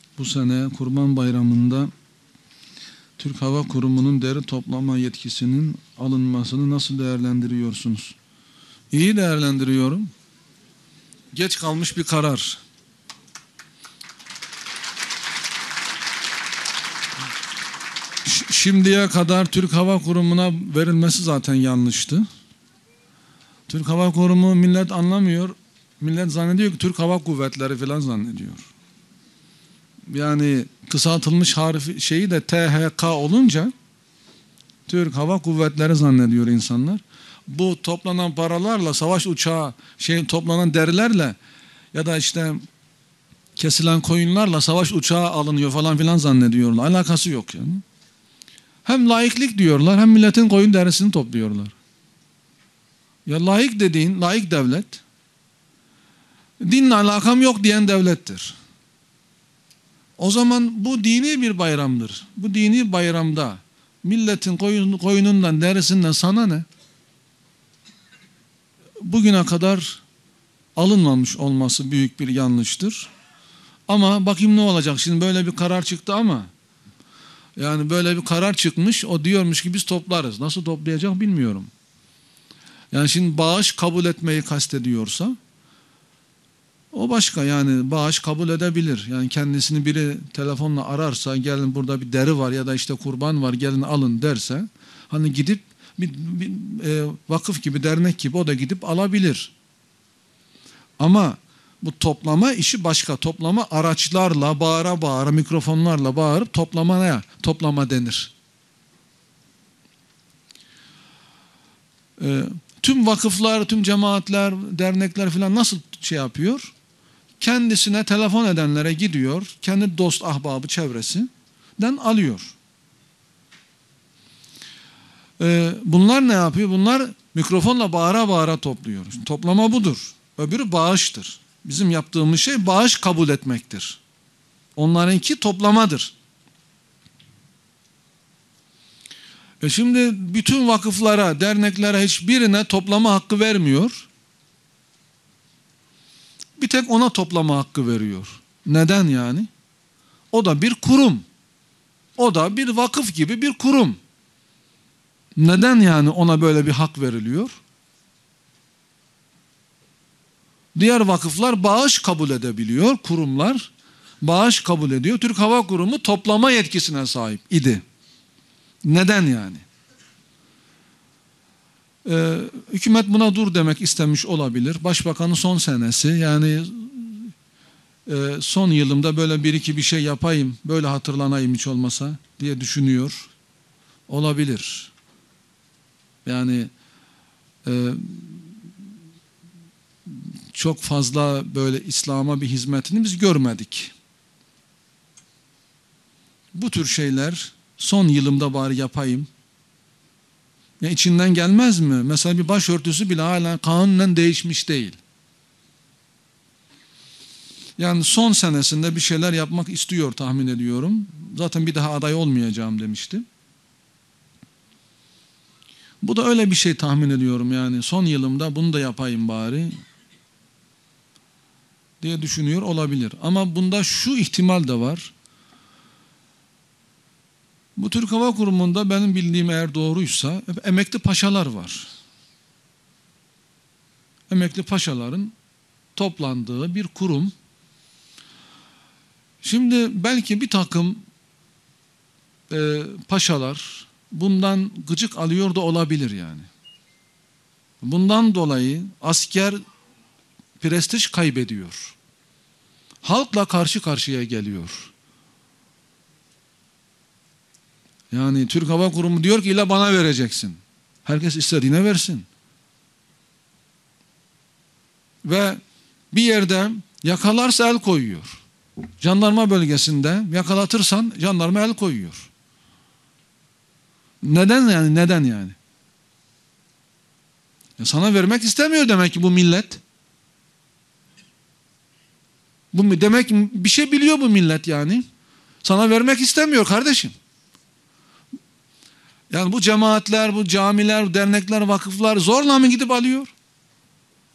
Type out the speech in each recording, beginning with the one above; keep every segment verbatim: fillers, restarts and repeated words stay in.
Bu sene Kurban Bayramı'nda Türk Hava Kurumu'nun deri toplama yetkisinin alınmasını nasıl değerlendiriyorsunuz? İyi değerlendiriyorum. Geç kalmış bir karar. Şimdiye kadar Türk Hava Kurumu'na verilmesi zaten yanlıştı. Türk Hava Kurumu millet anlamıyor. Millet zannediyor ki Türk Hava Kuvvetleri falan zannediyor. Yani kısaltılmış harfi şeyi de T H K olunca Türk Hava Kuvvetleri zannediyor insanlar. Bu toplanan paralarla savaş uçağı, şey toplanan derilerle ya da işte kesilen koyunlarla savaş uçağı alınıyor falan filan zannediyorlar. Alakası yok yani. Hem laiklik diyorlar hem milletin koyun derisini topluyorlar. Ya laik dediğin, laik devlet, dinle alakam yok diyen devlettir. O zaman bu dini bir bayramdır. Bu dini bayramda milletin koyun, koyunundan, derisinden sana ne? Bugüne kadar alınmamış olması büyük bir yanlıştır. Ama bakayım ne olacak? Şimdi böyle bir karar çıktı ama yani böyle bir karar çıkmış, o diyormuş ki biz toplarız. Nasıl toplayacak bilmiyorum. Yani şimdi bağış kabul etmeyi kastediyorsa o başka, yani bağış kabul edebilir. Yani kendisini biri telefonla ararsa, gelin burada bir deri var ya da işte kurban var gelin alın derse, hani gidip bir, bir e, vakıf gibi, dernek gibi o da gidip alabilir. Ama bu toplama işi başka. Toplama araçlarla, bağıra bağıra, mikrofonlarla bağırıp toplamaya, toplama denir. E, tüm vakıflar, tüm cemaatler, dernekler falan nasıl şey yapıyor? Kendisine telefon edenlere gidiyor, kendi dost, ahbabı, çevresinden alıyor. Ee, bunlar ne yapıyor? Bunlar mikrofonla bağıra bağıra topluyor. Toplama budur. Öbürü bağıştır. Bizim yaptığımız şey bağış kabul etmektir. Onlarınki toplamadır. E şimdi bütün vakıflara, derneklere hiçbirine toplama hakkı vermiyor. Bir tek ona toplama hakkı veriyor. Neden yani? O da bir kurum. O da bir vakıf gibi bir kurum. Neden yani ona böyle bir hak veriliyor? Diğer vakıflar bağış kabul edebiliyor, kurumlar bağış kabul ediyor. Türk Hava Kurumu toplama yetkisine sahip idi. Neden yani? Ee, hükümet buna dur demek istemiş olabilir. Başbakanın son senesi, yani e, son yılımda böyle bir iki bir şey yapayım, böyle hatırlanayım hiç olmasa diye düşünüyor olabilir. Yani e, çok fazla böyle İslam'a bir hizmetini biz görmedik. Bu tür şeyler son yılımda bari yapayım. Ya içinden gelmez mi? Mesela bir başörtüsü bile hala kanunen değişmiş değil. Yani son senesinde bir şeyler yapmak istiyor tahmin ediyorum. Zaten bir daha aday olmayacağım demişti. Bu da öyle bir şey tahmin ediyorum yani. Son yılımda bunu da yapayım bari diye düşünüyor olabilir. Ama bunda şu ihtimal de var. Bu Türk Hava Kurumu'nda benim bildiğim eğer doğruysa emekli paşalar var. Emekli paşaların toplandığı bir kurum. Şimdi belki bir takım e, paşalar bundan gıcık alıyor da olabilir yani. Bundan dolayı asker prestij kaybediyor. Halkla karşı karşıya geliyor. Yani Türk Hava Kurumu diyor ki illa bana vereceksin. Herkes istediğine versin. Ve bir yerde yakalarsa el koyuyor. Jandarma bölgesinde yakalatırsan jandarma el koyuyor. Neden yani? Neden yani? Ya sana vermek istemiyor demek ki bu millet. Bu demek bir şey biliyor bu millet yani. Sana vermek istemiyor kardeşim. Yani bu cemaatler, bu camiler, dernekler, vakıflar zorla mı gidip alıyor?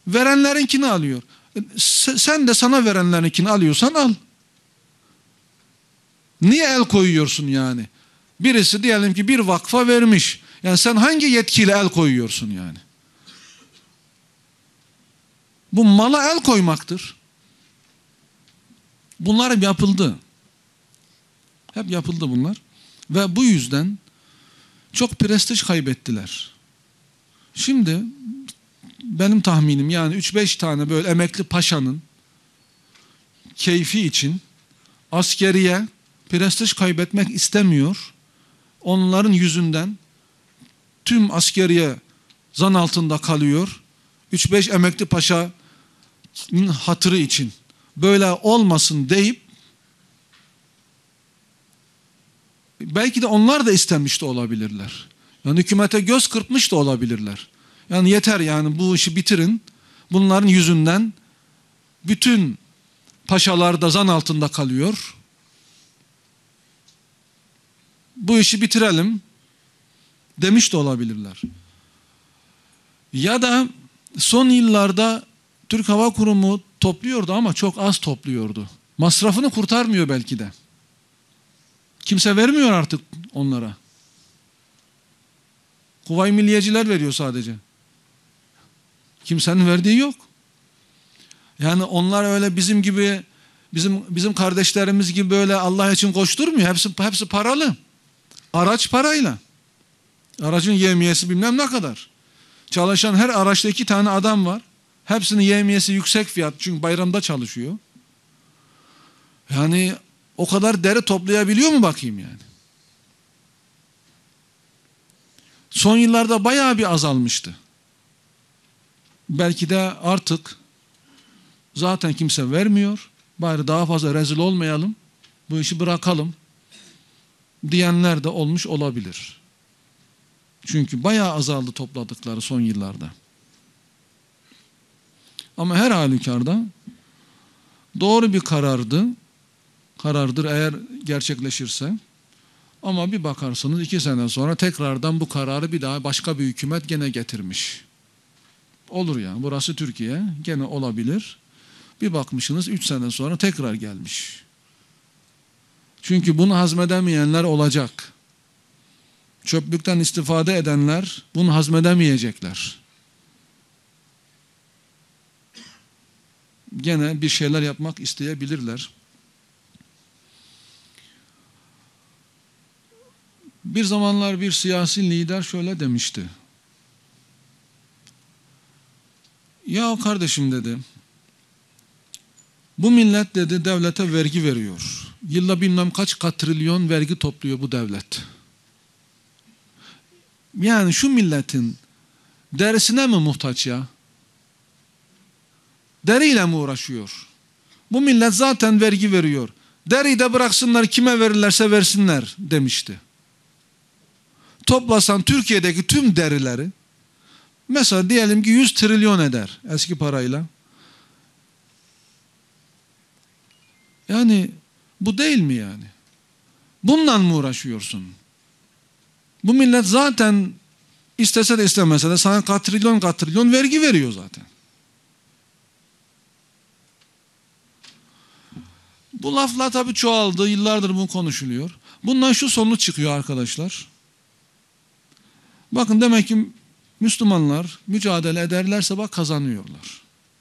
Verenlerinkini alıyor. Sen de sana verenlerinkini alıyorsan al. Niye el koyuyorsun yani? Birisi diyelim ki bir vakfa vermiş. Yani sen hangi yetkiyle el koyuyorsun yani? Bu mala el koymaktır. Bunlar hep yapıldı. Hep yapıldı bunlar. Ve bu yüzden çok prestij kaybettiler. Şimdi benim tahminim yani üç beş tane böyle emekli paşanın keyfi için askeriye prestij kaybetmek istemiyor. Onların yüzünden tüm askeriye zan altında kalıyor. üç beş emekli paşanın hatırı için böyle olmasın deyip belki de onlar da istemiş de olabilirler. Yani hükümete göz kırpmış da olabilirler. Yani yeter yani bu işi bitirin. Bunların yüzünden bütün paşalar da zan altında kalıyor. Bu işi bitirelim demiş de olabilirler. Ya da son yıllarda Türk Hava Kurumu topluyordu ama çok az topluyordu. Masrafını kurtarmıyor belki de. Kimse vermiyor artık onlara. Kuvayi Milliyeciler veriyor sadece. Kimsenin verdiği yok. Yani onlar öyle bizim gibi bizim bizim kardeşlerimiz gibi böyle Allah için koşturmuyor. Hepsi hepsi paralı. Araç parayla. Aracın yevmiyesi bilmem ne kadar. Çalışan her araçta iki tane adam var. Hepsinin yevmiyesi yüksek fiyat çünkü bayramda çalışıyor. Yani o kadar deri toplayabiliyor mu bakayım yani? Son yıllarda bayağı bir azalmıştı. Belki de artık zaten kimse vermiyor. Bari daha fazla rezil olmayalım. Bu işi bırakalım diyenler de olmuş olabilir. Çünkü bayağı azaldı topladıkları son yıllarda. Ama her halükarda doğru bir karardı. Karardır eğer gerçekleşirse. Ama bir bakarsınız iki sene sonra tekrardan bu kararı bir daha başka bir hükümet gene getirmiş. Olur ya, burası Türkiye, gene olabilir. Bir bakmışsınız üç sene sonra tekrar gelmiş. Çünkü bunu hazmedemeyenler olacak. Çöplükten istifade edenler bunu hazmedemeyecekler. Gene bir şeyler yapmak isteyebilirler. Bir zamanlar bir siyasi lider şöyle demişti. Ya kardeşim dedi, bu millet dedi devlete vergi veriyor. Yılda bilmem kaç katrilyon vergi topluyor bu devlet. Yani şu milletin derisine mi muhtaç ya? Deriyle mi uğraşıyor? Bu millet zaten vergi veriyor. Deriyi de bıraksınlar kime verirlerse versinler demişti. Toplasan Türkiye'deki tüm derileri mesela diyelim ki yüz trilyon eder eski parayla. Yani bu değil mi yani? Bundan mı uğraşıyorsun? Bu millet zaten istese de istemese de sana katrilyon katrilyon vergi veriyor zaten. Bu laflar tabii çoğaldı. Yıllardır bu konuşuluyor. Bundan şu sonuç çıkıyor arkadaşlar. Bakın demek ki Müslümanlar mücadele ederlerse bak kazanıyorlar.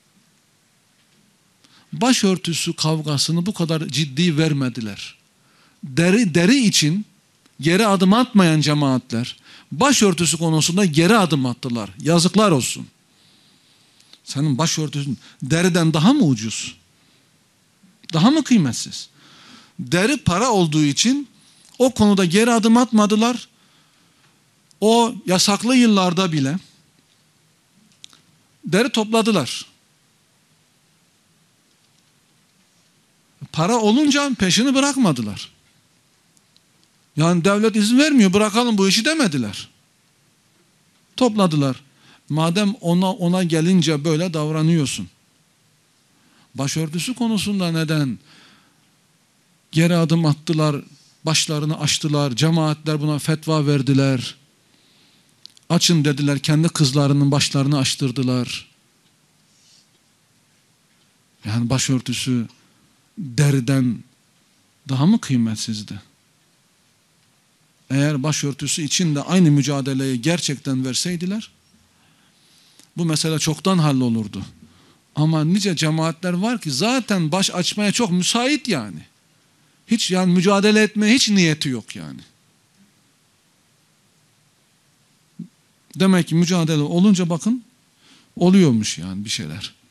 Başörtüsü kavgasını bu kadar ciddi vermediler. Deri, deri için geri adım atmayan cemaatler başörtüsü konusunda geri adım attılar. Yazıklar olsun. Senin başörtüsün deriden daha mı ucuz? Daha mı kıymetsiz? Deri para olduğu için o konuda geri adım atmadılar. O yasaklı yıllarda bile deri topladılar. Para olunca peşini bırakmadılar. Yani devlet izin vermiyor, bırakalım bu işi demediler. Topladılar. Madem ona ona gelince böyle davranıyorsun. Başörtüsü konusunda neden geri adım attılar, başlarını açtılar, cemaatler buna fetva verdiler. Açın dediler, kendi kızlarının başlarını açtırdılar. Yani başörtüsü deriden daha mı kıymetsizdi? Eğer başörtüsü için de aynı mücadeleyi gerçekten verseydiler, bu mesele çoktan hallolurdu. Ama nice cemaatler var ki zaten baş açmaya çok müsait yani. Hiç yani mücadele etmeye hiç niyeti yok yani. Demek ki mücadele olunca bakın oluyormuş yani bir şeyler.